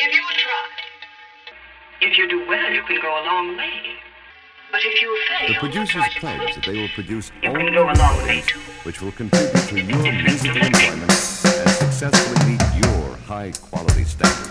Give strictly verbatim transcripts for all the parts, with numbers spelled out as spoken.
give you a try. If you do well, you can go a long way. But if you fail, the producers pledge that they will produce you only can go a long way recordings too. which will contribute to your musical enjoyment and successfully meet your high-quality standards.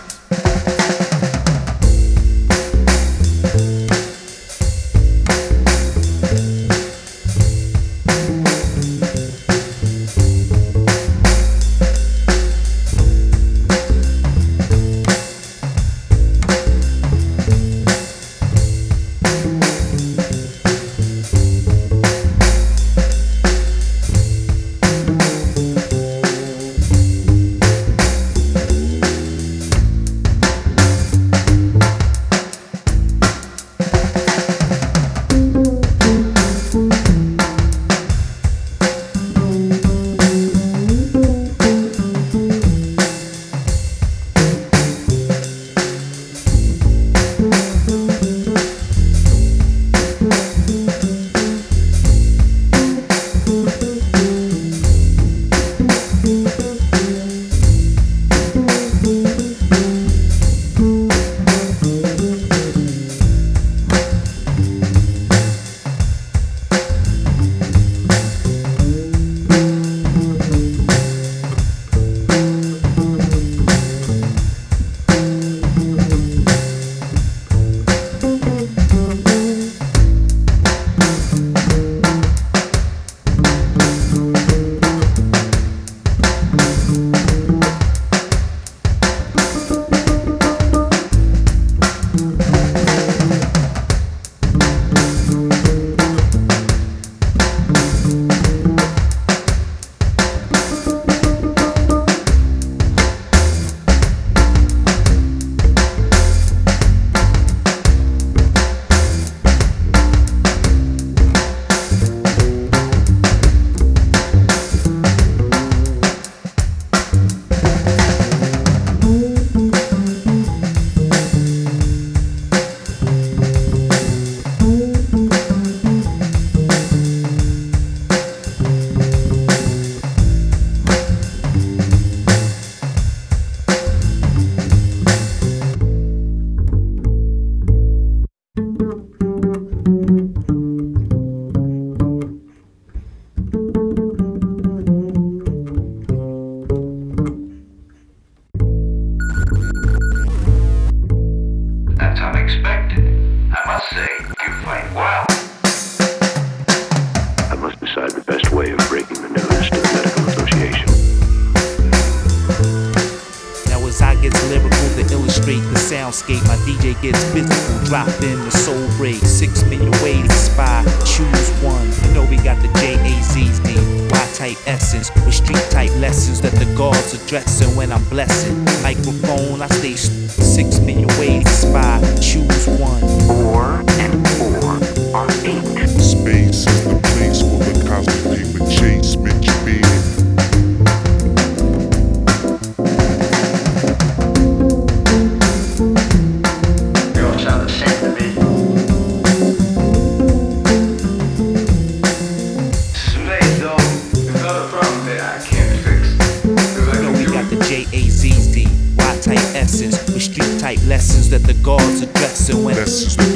Soundscape, my D J gets physical, drop in the soul break, six million ways to spy, choose one. You know we got the J A Z Z, Y-type essence, with street-type lessons that the gods addressing when I'm blessing. Microphone, I stay st- six million ways to spy, choose one. Four and four are eight. Space is the place for the cosmic paper chase, Mitch Beard. J A Z Z, Y-type essence, with street-type lessons that the gods addressing when